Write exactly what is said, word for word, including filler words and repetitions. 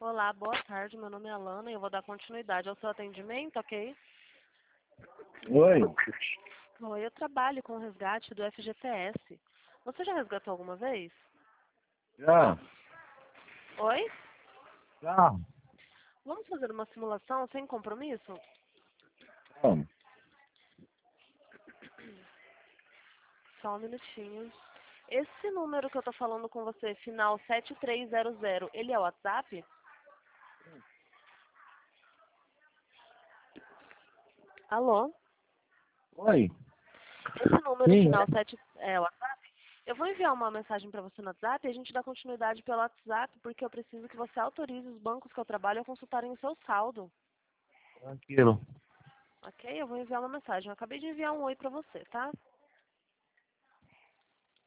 Olá, boa tarde. Meu nome é Alana e eu vou dar continuidade ao seu atendimento, ok? Oi. Oi, eu trabalho com o resgate do F G T S. Você já resgatou alguma vez? Já, Oi? já. Vamos fazer uma simulação sem compromisso? Não, Só um minutinho. Esse número que eu tô falando com você, final sete três zero zero, ele é o WhatsApp? Alô? Oi. Esse número Sim. final sete é o WhatsApp? Eu vou enviar uma mensagem para você no WhatsApp e a gente dá continuidade pelo WhatsApp, porque eu preciso que você autorize os bancos que eu trabalho a consultarem o seu saldo. Tranquilo. Ok? Eu vou enviar uma mensagem. Eu acabei de enviar um oi para você, tá?